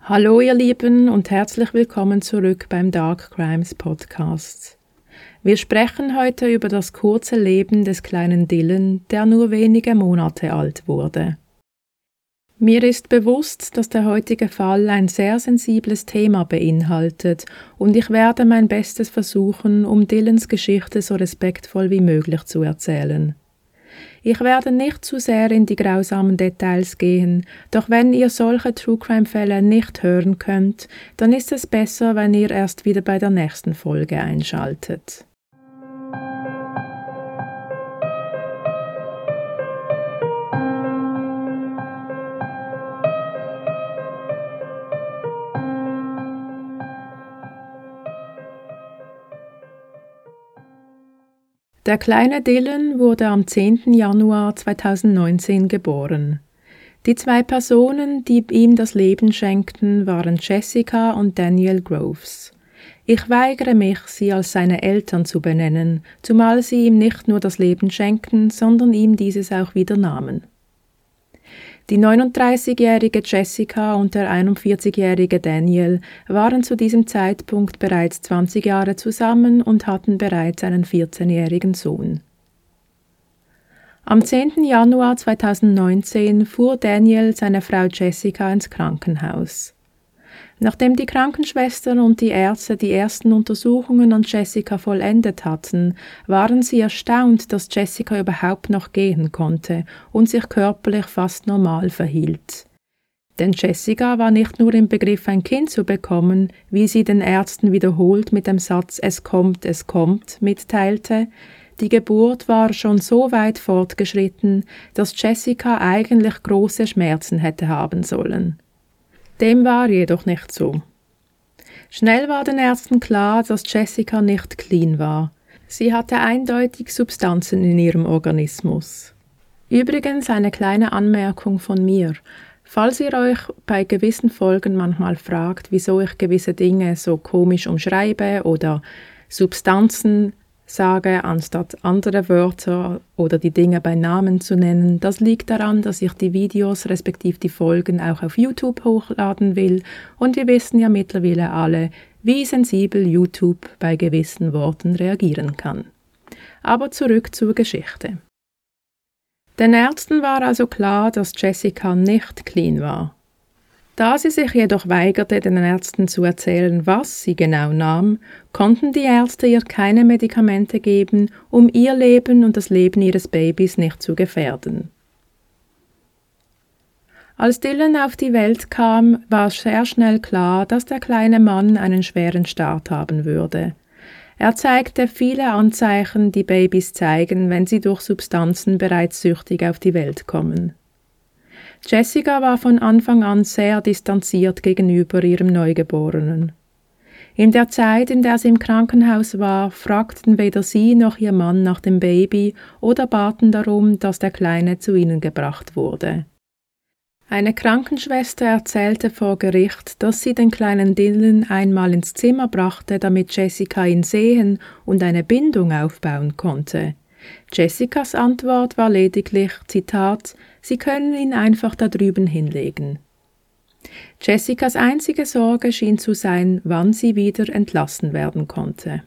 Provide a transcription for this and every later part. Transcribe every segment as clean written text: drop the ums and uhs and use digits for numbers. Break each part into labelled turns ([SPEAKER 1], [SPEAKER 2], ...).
[SPEAKER 1] Hallo ihr Lieben und herzlich willkommen zurück beim Dark Crimes Podcast. Wir sprechen heute über das kurze Leben des kleinen Dylan, der nur wenige Monate alt wurde. Mir ist bewusst, dass der heutige Fall ein sehr sensibles Thema beinhaltet und ich werde mein Bestes versuchen, um Dylans Geschichte so respektvoll wie möglich zu erzählen. Ich werde nicht zu sehr in die grausamen Details gehen, doch wenn ihr solche True-Crime-Fälle nicht hören könnt, dann ist es besser, wenn ihr erst wieder bei der nächsten Folge einschaltet. Der kleine Dylan wurde am 10. Januar 2019 geboren. Die zwei Personen, die ihm das Leben schenkten, waren Jessica und Daniel Groves. Ich weigere mich, sie als seine Eltern zu benennen, zumal sie ihm nicht nur das Leben schenkten, sondern ihm dieses auch wieder nahmen. Die 39-jährige Jessica und der 41-jährige Daniel waren zu diesem Zeitpunkt bereits 20 Jahre zusammen und hatten bereits einen 14-jährigen Sohn. Am 10. Januar 2019 fuhr Daniel seine Frau Jessica ins Krankenhaus. Nachdem die Krankenschwestern und die Ärzte die ersten Untersuchungen an Jessica vollendet hatten, waren sie erstaunt, dass Jessica überhaupt noch gehen konnte und sich körperlich fast normal verhielt. Denn Jessica war nicht nur im Begriff, ein Kind zu bekommen, wie sie den Ärzten wiederholt mit dem Satz es kommt, mitteilte. Die Geburt war schon so weit fortgeschritten, dass Jessica eigentlich große Schmerzen hätte haben sollen. Dem war jedoch nicht so. Schnell war den Ärzten klar, dass Jessica nicht clean war. Sie hatte eindeutig Substanzen in ihrem Organismus. Übrigens eine kleine Anmerkung von mir. Falls ihr euch bei gewissen Folgen manchmal fragt, wieso ich gewisse Dinge so komisch umschreibe oder Substanzen sage, anstatt andere Wörter oder die Dinge bei Namen zu nennen, das liegt daran, dass ich die Videos respektive die Folgen auch auf YouTube hochladen will und wir wissen ja mittlerweile alle, wie sensibel YouTube bei gewissen Worten reagieren kann. Aber zurück zur Geschichte. Den Ärzten war also klar, dass Jessica nicht clean war. Da sie sich jedoch weigerte, den Ärzten zu erzählen, was sie genau nahm, konnten die Ärzte ihr keine Medikamente geben, um ihr Leben und das Leben ihres Babys nicht zu gefährden. Als Dylan auf die Welt kam, war sehr schnell klar, dass der kleine Mann einen schweren Start haben würde. Er zeigte viele Anzeichen, die Babys zeigen, wenn sie durch Substanzen bereits süchtig auf die Welt kommen. Jessica war von Anfang an sehr distanziert gegenüber ihrem Neugeborenen. In der Zeit, in der sie im Krankenhaus war, fragten weder sie noch ihr Mann nach dem Baby oder baten darum, dass der Kleine zu ihnen gebracht wurde. Eine Krankenschwester erzählte vor Gericht, dass sie den kleinen Dylan einmal ins Zimmer brachte, damit Jessica ihn sehen und eine Bindung aufbauen konnte. Jessicas Antwort war lediglich, Zitat, Sie können ihn einfach da drüben hinlegen. Jessicas einzige Sorge schien zu sein, wann sie wieder entlassen werden konnte.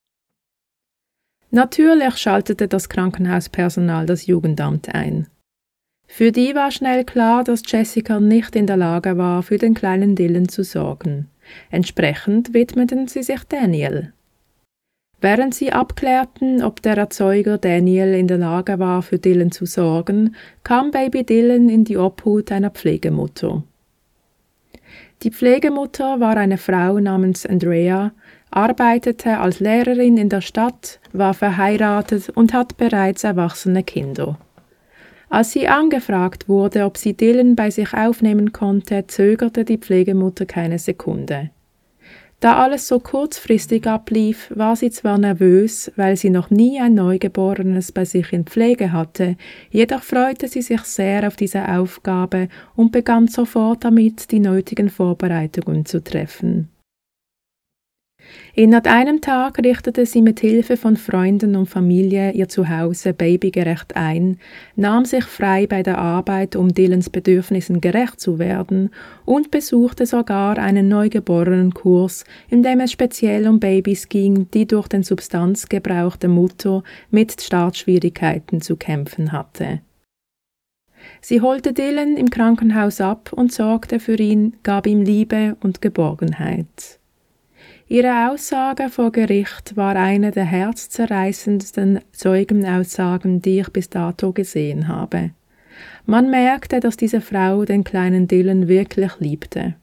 [SPEAKER 1] Natürlich schaltete das Krankenhauspersonal das Jugendamt ein. Für die war schnell klar, dass Jessica nicht in der Lage war, für den kleinen Dylan zu sorgen. Entsprechend widmeten sie sich Daniel. Während sie abklärten, ob der Erzeuger Daniel in der Lage war, für Dylan zu sorgen, kam Baby Dylan in die Obhut einer Pflegemutter. Die Pflegemutter war eine Frau namens Andrea, arbeitete als Lehrerin in der Stadt, war verheiratet und hat bereits erwachsene Kinder. Als sie angefragt wurde, ob sie Dylan bei sich aufnehmen konnte, zögerte die Pflegemutter keine Sekunde. Da alles so kurzfristig ablief, war sie zwar nervös, weil sie noch nie ein Neugeborenes bei sich in Pflege hatte, jedoch freute sie sich sehr auf diese Aufgabe und begann sofort damit, die nötigen Vorbereitungen zu treffen. Innerhalb einem Tag richtete sie mit Hilfe von Freunden und Familie ihr Zuhause babygerecht ein, nahm sich frei bei der Arbeit, um Dylans Bedürfnissen gerecht zu werden, und besuchte sogar einen Neugeborenenkurs, in dem es speziell um Babys ging, die durch den Substanzgebrauch der Mutter mit Startschwierigkeiten zu kämpfen hatte. Sie holte Dylan im Krankenhaus ab und sorgte für ihn, gab ihm Liebe und Geborgenheit. Ihre Aussage vor Gericht war eine der herzzerreißendsten Zeugenaussagen, die ich bis dato gesehen habe. Man merkte, dass diese Frau den kleinen Dylan wirklich liebte.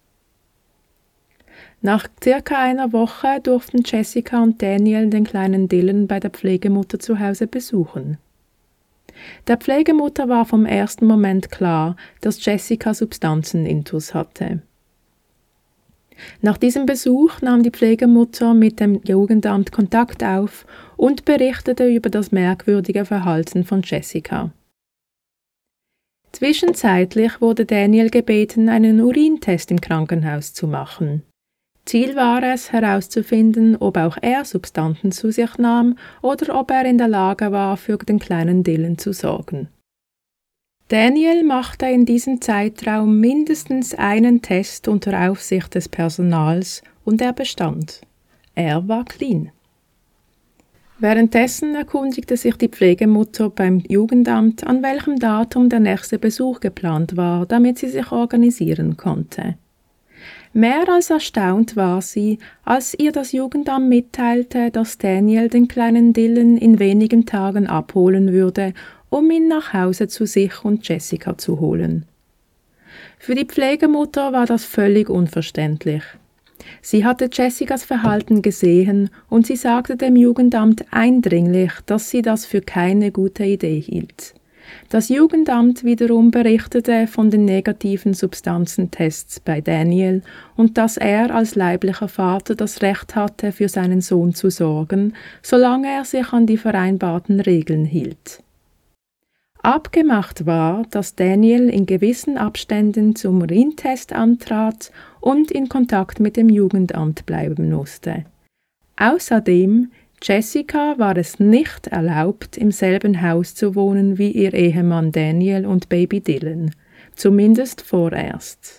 [SPEAKER 1] Nach circa einer Woche durften Jessica und Daniel den kleinen Dylan bei der Pflegemutter zu Hause besuchen. Der Pflegemutter war vom ersten Moment klar, dass Jessica Substanzenintus hatte. Nach diesem Besuch nahm die Pflegemutter mit dem Jugendamt Kontakt auf und berichtete über das merkwürdige Verhalten von Jessica. Zwischenzeitlich wurde Daniel gebeten, einen Urintest im Krankenhaus zu machen. Ziel war es, herauszufinden, ob auch er Substanzen zu sich nahm oder ob er in der Lage war, für den kleinen Dylan zu sorgen. Daniel machte in diesem Zeitraum mindestens einen Test unter Aufsicht des Personals und er bestand. Er war clean. Währenddessen erkundigte sich die Pflegemutter beim Jugendamt, an welchem Datum der nächste Besuch geplant war, damit sie sich organisieren konnte. Mehr als erstaunt war sie, als ihr das Jugendamt mitteilte, dass Daniel den kleinen Dylan in wenigen Tagen abholen würde, um ihn nach Hause zu sich und Jessica zu holen. Für die Pflegemutter war das völlig unverständlich. Sie hatte Jessicas Verhalten gesehen und sie sagte dem Jugendamt eindringlich, dass sie das für keine gute Idee hielt. Das Jugendamt wiederum berichtete von den negativen Substanzentests bei Daniel und dass er als leiblicher Vater das Recht hatte, für seinen Sohn zu sorgen, solange er sich an die vereinbarten Regeln hielt. Abgemacht war, dass Daniel in gewissen Abständen zum Urintest antrat und in Kontakt mit dem Jugendamt bleiben musste. Außerdem, Jessica war es nicht erlaubt, im selben Haus zu wohnen wie ihr Ehemann Daniel und Baby Dylan, zumindest vorerst.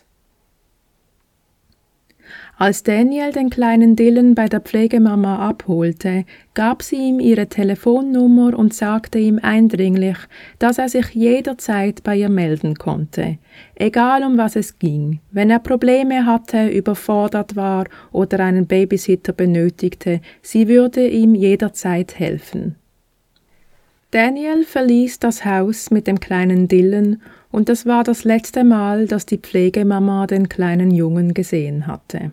[SPEAKER 1] Als Daniel den kleinen Dylan bei der Pflegemama abholte, gab sie ihm ihre Telefonnummer und sagte ihm eindringlich, dass er sich jederzeit bei ihr melden konnte, egal um was es ging. Wenn er Probleme hatte, überfordert war oder einen Babysitter benötigte, sie würde ihm jederzeit helfen. Daniel verließ das Haus mit dem kleinen Dylan und das war das letzte Mal, dass die Pflegemama den kleinen Jungen gesehen hatte.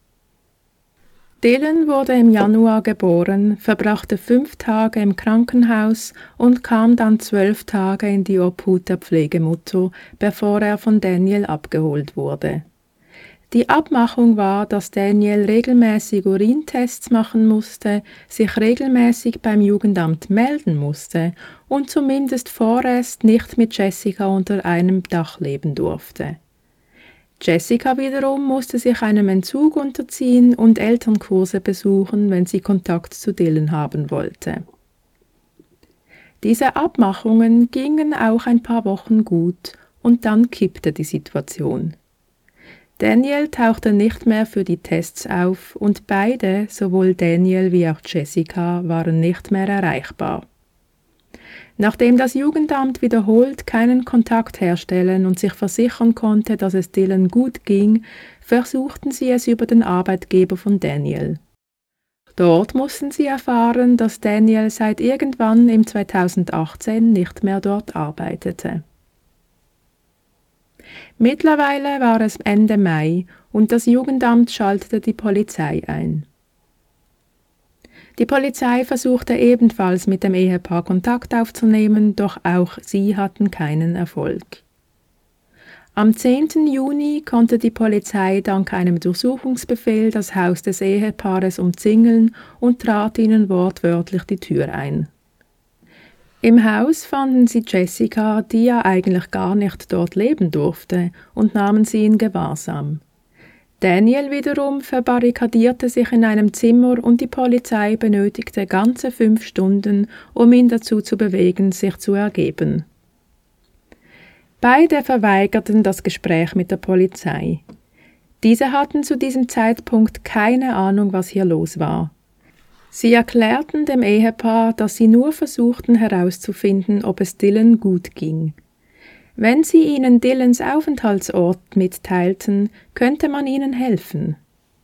[SPEAKER 1] Dylan wurde im Januar geboren, verbrachte 5 Tage im Krankenhaus und kam dann 12 Tage in die Obhut der Pflegemutter, bevor er von Daniel abgeholt wurde. Die Abmachung war, dass Daniel regelmäßig Urintests machen musste, sich regelmäßig beim Jugendamt melden musste und zumindest vorerst nicht mit Jessica unter einem Dach leben durfte. Jessica wiederum musste sich einem Entzug unterziehen und Elternkurse besuchen, wenn sie Kontakt zu Dylan haben wollte. Diese Abmachungen gingen auch ein paar Wochen gut und dann kippte die Situation. Daniel tauchte nicht mehr für die Tests auf und beide, sowohl Daniel wie auch Jessica, waren nicht mehr erreichbar. Nachdem das Jugendamt wiederholt keinen Kontakt herstellen und sich versichern konnte, dass es Dylan gut ging, versuchten sie es über den Arbeitgeber von Daniel. Dort mussten sie erfahren, dass Daniel seit irgendwann im 2018 nicht mehr dort arbeitete. Mittlerweile war es Ende Mai und das Jugendamt schaltete die Polizei ein. Die Polizei versuchte ebenfalls mit dem Ehepaar Kontakt aufzunehmen, doch auch sie hatten keinen Erfolg. Am 10. Juni konnte die Polizei dank einem Durchsuchungsbefehl das Haus des Ehepaares umzingeln und trat ihnen wortwörtlich die Tür ein. Im Haus fanden sie Jessica, die ja eigentlich gar nicht dort leben durfte, und nahmen sie in Gewahrsam. Daniel wiederum verbarrikadierte sich in einem Zimmer und die Polizei benötigte ganze 5 Stunden, um ihn dazu zu bewegen, sich zu ergeben. Beide verweigerten das Gespräch mit der Polizei. Diese hatten zu diesem Zeitpunkt keine Ahnung, was hier los war. Sie erklärten dem Ehepaar, dass sie nur versuchten herauszufinden, ob es Dylan gut ging. Wenn sie ihnen Dylans Aufenthaltsort mitteilten, könnte man ihnen helfen.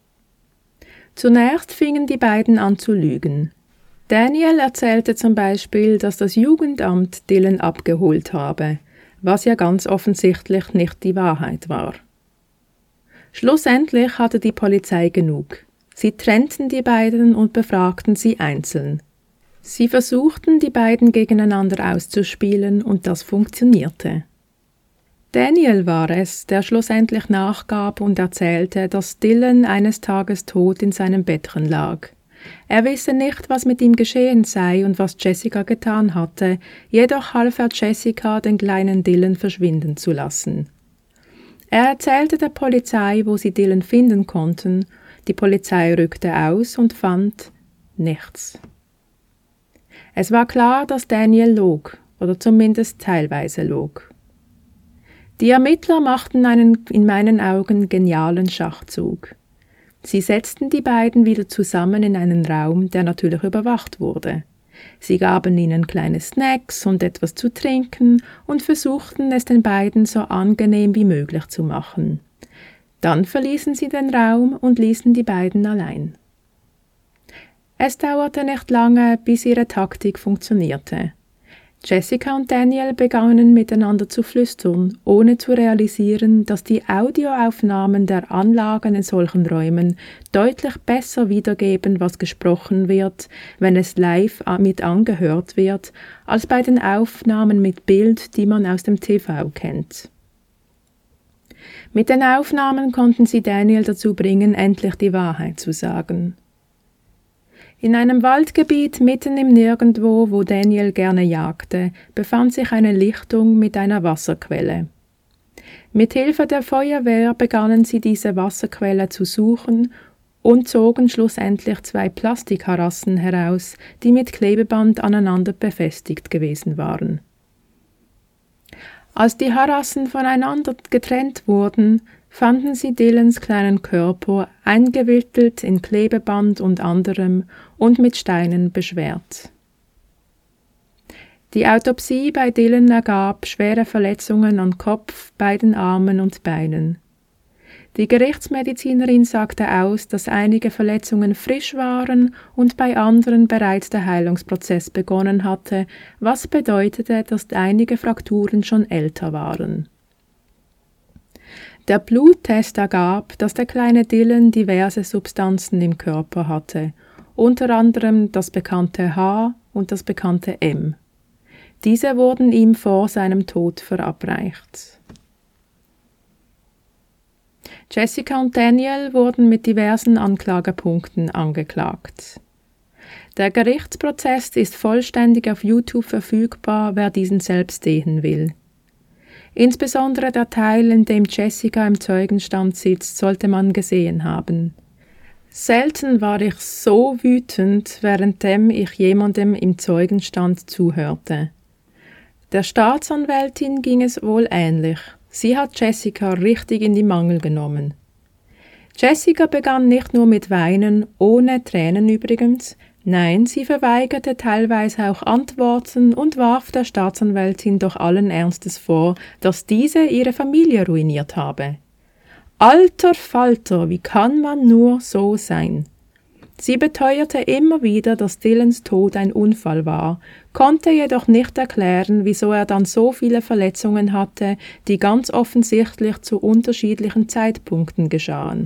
[SPEAKER 1] Zunächst fingen die beiden an zu lügen. Daniel erzählte zum Beispiel, dass das Jugendamt Dylan abgeholt habe, was ja ganz offensichtlich nicht die Wahrheit war. Schlussendlich hatte die Polizei genug. Sie trennten die beiden und befragten sie einzeln. Sie versuchten, die beiden gegeneinander auszuspielen und das funktionierte. Daniel war es, der schlussendlich nachgab und erzählte, dass Dylan eines Tages tot in seinem Bettchen lag. Er wisse nicht, was mit ihm geschehen sei und was Jessica getan hatte, jedoch half er Jessica, den kleinen Dylan verschwinden zu lassen. Er erzählte der Polizei, wo sie Dylan finden konnten. Die Polizei rückte aus und fand nichts. Es war klar, dass Daniel log, oder zumindest teilweise log. Die Ermittler machten einen in meinen Augen genialen Schachzug. Sie setzten die beiden wieder zusammen in einen Raum, der natürlich überwacht wurde. Sie gaben ihnen kleine Snacks und etwas zu trinken und versuchten es den beiden so angenehm wie möglich zu machen. Dann verließen sie den Raum und ließen die beiden allein. Es dauerte nicht lange, bis ihre Taktik funktionierte. Jessica und Daniel begannen miteinander zu flüstern, ohne zu realisieren, dass die Audioaufnahmen der Anlagen in solchen Räumen deutlich besser wiedergeben, was gesprochen wird, wenn es live mit angehört wird, als bei den Aufnahmen mit Bild, die man aus dem TV kennt. Mit den Aufnahmen konnten sie Daniel dazu bringen, endlich die Wahrheit zu sagen. In einem Waldgebiet mitten im Nirgendwo, wo Daniel gerne jagte, befand sich eine Lichtung mit einer Wasserquelle. Mit Hilfe der Feuerwehr begannen sie diese Wasserquelle zu suchen und zogen schlussendlich 2 Plastikharassen heraus, die mit Klebeband aneinander befestigt gewesen waren. Als die Harassen voneinander getrennt wurden, fanden sie Dylans kleinen Körper eingewickelt in Klebeband und anderem und mit Steinen beschwert. Die Autopsie bei Dylan ergab schwere Verletzungen an Kopf, beiden Armen und Beinen. Die Gerichtsmedizinerin sagte aus, dass einige Verletzungen frisch waren und bei anderen bereits der Heilungsprozess begonnen hatte, was bedeutete, dass einige Frakturen schon älter waren. Der Bluttest ergab, dass der kleine Dylan diverse Substanzen im Körper hatte, unter anderem das bekannte H und das bekannte M. Diese wurden ihm vor seinem Tod verabreicht. Jessica und Daniel wurden mit diversen Anklagepunkten angeklagt. Der Gerichtsprozess ist vollständig auf YouTube verfügbar, wer diesen selbst sehen will. Insbesondere der Teil, in dem Jessica im Zeugenstand sitzt, sollte man gesehen haben. Selten war ich so wütend, währenddem ich jemandem im Zeugenstand zuhörte. Der Staatsanwältin ging es wohl ähnlich. Sie hat Jessica richtig in die Mangel genommen. Jessica begann nicht nur mit Weinen, ohne Tränen übrigens, nein, sie verweigerte teilweise auch Antworten und warf der Staatsanwältin doch allen Ernstes vor, dass diese ihre Familie ruiniert habe. Alter Falter, wie kann man nur so sein? Sie beteuerte immer wieder, dass Dylans Tod ein Unfall war, konnte jedoch nicht erklären, wieso er dann so viele Verletzungen hatte, die ganz offensichtlich zu unterschiedlichen Zeitpunkten geschahen.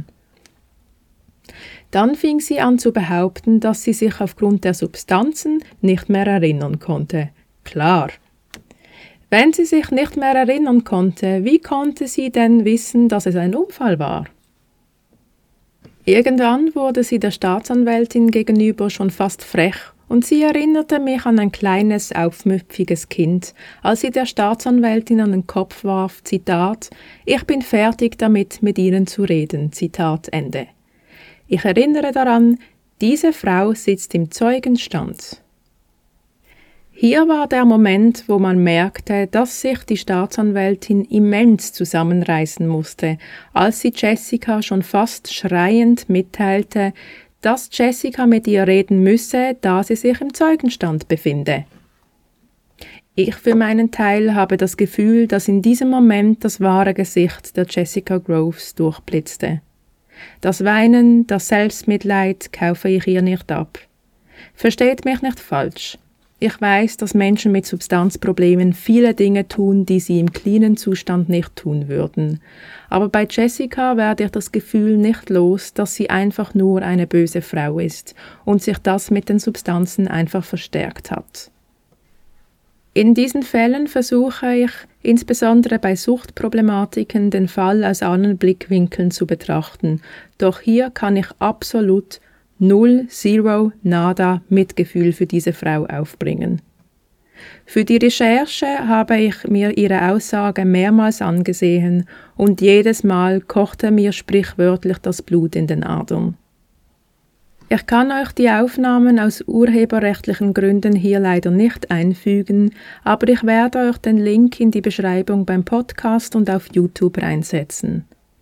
[SPEAKER 1] Dann fing sie an zu behaupten, dass sie sich aufgrund der Substanzen nicht mehr erinnern konnte. Klar. Wenn sie sich nicht mehr erinnern konnte, wie konnte sie denn wissen, dass es ein Unfall war? Irgendwann wurde sie der Staatsanwältin gegenüber schon fast frech Und sie erinnerte mich an ein kleines, aufmüpfiges Kind, als sie der Staatsanwältin an den Kopf warf, Zitat, »Ich bin fertig damit, mit Ihnen zu reden«, Zitat Ende. Ich erinnere daran, diese Frau sitzt im Zeugenstand. Hier war der Moment, wo man merkte, dass sich die Staatsanwältin immens zusammenreißen musste, als sie Jessica schon fast schreiend mitteilte, dass Jessica mit ihr reden müsse, da sie sich im Zeugenstand befinde. Ich für meinen Teil habe das Gefühl, dass in diesem Moment das wahre Gesicht der Jessica Groves durchblitzte. Das Weinen, das Selbstmitleid kaufe ich ihr nicht ab. Versteht mich nicht falsch. Ich weiß, dass Menschen mit Substanzproblemen viele Dinge tun, die sie im cleanen Zustand nicht tun würden. Aber bei Jessica werde ich das Gefühl nicht los, dass sie einfach nur eine böse Frau ist und sich das mit den Substanzen einfach verstärkt hat. In diesen Fällen versuche ich, insbesondere bei Suchtproblematiken, den Fall aus allen Blickwinkeln zu betrachten. Doch hier kann ich absolut null, zero, nada Mitgefühl für diese Frau aufbringen. Für die Recherche habe ich mir ihre Aussage mehrmals angesehen und jedes Mal kochte mir sprichwörtlich das Blut in den Adern. Ich kann euch die Aufnahmen aus urheberrechtlichen Gründen hier leider nicht einfügen, aber ich werde euch den Link in die Beschreibung beim Podcast und auf YouTube reinsetzen.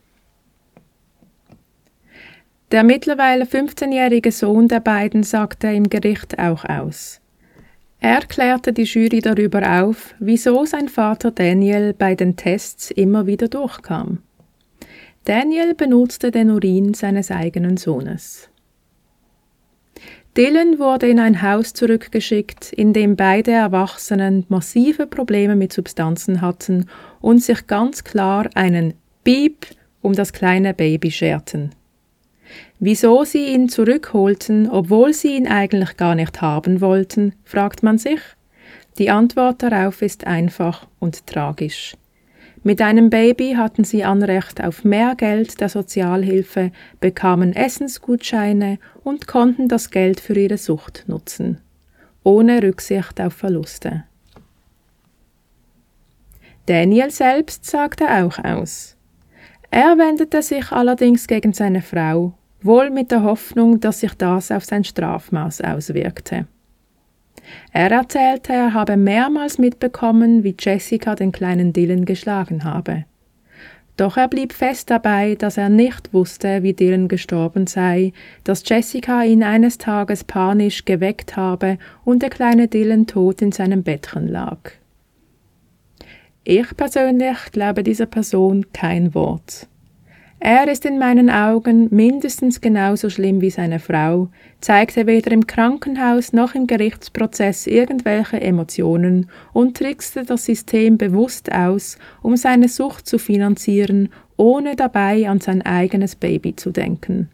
[SPEAKER 1] Der mittlerweile 15-jährige Sohn der beiden sagte im Gericht auch aus. Er klärte die Jury darüber auf, wieso sein Vater Daniel bei den Tests immer wieder durchkam. Daniel benutzte den Urin seines eigenen Sohnes. Dylan wurde in ein Haus zurückgeschickt, in dem beide Erwachsenen massive Probleme mit Substanzen hatten und sich ganz klar einen Piep um das kleine Baby scherten. Wieso sie ihn zurückholten, obwohl sie ihn eigentlich gar nicht haben wollten, fragt man sich. Die Antwort darauf ist einfach und tragisch. Mit einem Baby hatten sie Anrecht auf mehr Geld der Sozialhilfe, bekamen Essensgutscheine und konnten das Geld für ihre Sucht nutzen. Ohne Rücksicht auf Verluste. Daniel selbst sagte auch aus. Er wendete sich allerdings gegen seine Frau, wohl mit der Hoffnung, dass sich das auf sein Strafmaß auswirkte. Er erzählte, er habe mehrmals mitbekommen, wie Jessica den kleinen Dylan geschlagen habe. Doch er blieb fest dabei, dass er nicht wusste, wie Dylan gestorben sei, dass Jessica ihn eines Tages panisch geweckt habe und der kleine Dylan tot in seinem Bettchen lag. Ich persönlich glaube dieser Person kein Wort. Er ist in meinen Augen mindestens genauso schlimm wie seine Frau, zeigte weder im Krankenhaus noch im Gerichtsprozess irgendwelche Emotionen und trickste das System bewusst aus, um seine Sucht zu finanzieren, ohne dabei an sein eigenes Baby zu denken.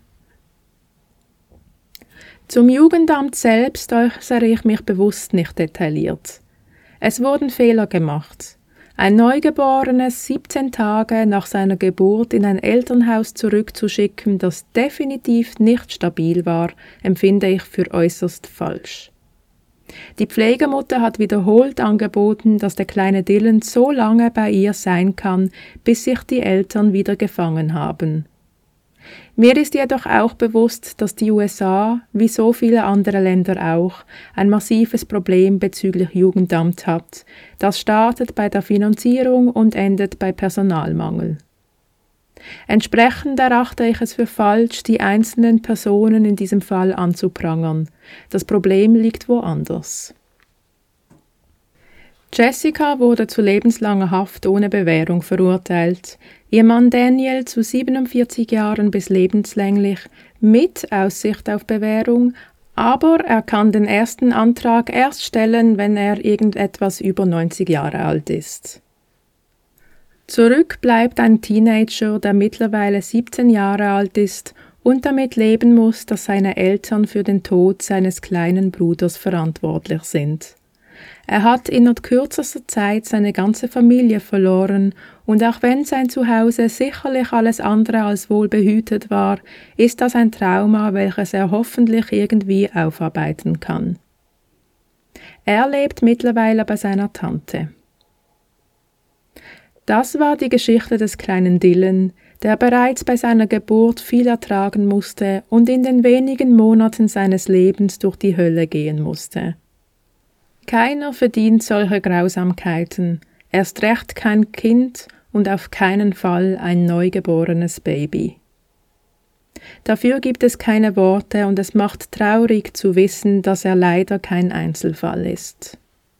[SPEAKER 1] Zum Jugendamt selbst äußere ich mich bewusst nicht detailliert. Es wurden Fehler gemacht. Ein Neugeborenes 17 Tage nach seiner Geburt in ein Elternhaus zurückzuschicken, das definitiv nicht stabil war, empfinde ich für äußerst falsch. Die Pflegemutter hat wiederholt angeboten, dass der kleine Dylan so lange bei ihr sein kann, bis sich die Eltern wieder gefangen haben. Mir ist jedoch auch bewusst, dass die USA, wie so viele andere Länder auch, ein massives Problem bezüglich Jugendamt hat. Das startet bei der Finanzierung und endet bei Personalmangel. Entsprechend erachte ich es für falsch, die einzelnen Personen in diesem Fall anzuprangern. Das Problem liegt woanders. Jessica wurde zu lebenslanger Haft ohne Bewährung verurteilt, ihr Mann Daniel zu 47 Jahren bis lebenslänglich mit Aussicht auf Bewährung, aber er kann den ersten Antrag erst stellen, wenn er irgendetwas über 90 Jahre alt ist. Zurück bleibt ein Teenager, der mittlerweile 17 Jahre alt ist und damit leben muss, dass seine Eltern für den Tod seines kleinen Bruders verantwortlich sind. Er hat innerhalb kürzester Zeit seine ganze Familie verloren und auch wenn sein Zuhause sicherlich alles andere als wohl behütet war, ist das ein Trauma, welches er hoffentlich irgendwie aufarbeiten kann. Er lebt mittlerweile bei seiner Tante. Das war die Geschichte des kleinen Dylan, der bereits bei seiner Geburt viel ertragen musste und in den wenigen Monaten seines Lebens durch die Hölle gehen musste. Keiner verdient solche Grausamkeiten, erst recht kein Kind und auf keinen Fall ein neugeborenes Baby. Dafür gibt es keine Worte und es macht traurig zu wissen, dass er leider kein Einzelfall ist.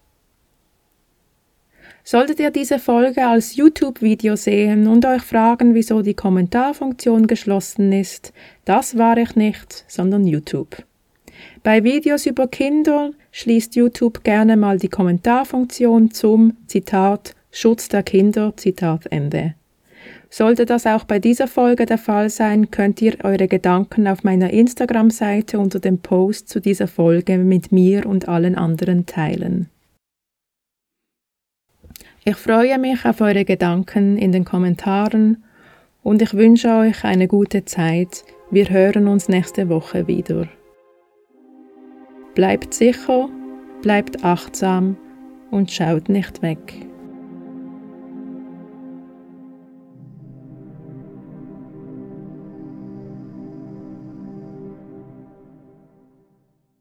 [SPEAKER 1] Solltet ihr diese Folge als YouTube-Video sehen und euch fragen, wieso die Kommentarfunktion geschlossen ist, das war ich nicht, sondern YouTube. Bei Videos über Kinder schließt YouTube gerne mal die Kommentarfunktion zum, Zitat, Schutz der Kinder, Zitat Ende. Sollte das auch bei dieser Folge der Fall sein, könnt ihr eure Gedanken auf meiner Instagram-Seite unter dem Post zu dieser Folge mit mir und allen anderen teilen. Ich freue mich auf eure Gedanken in den Kommentaren und ich wünsche euch eine gute Zeit. Wir hören uns nächste Woche wieder. Bleibt sicher, bleibt achtsam und schaut nicht weg.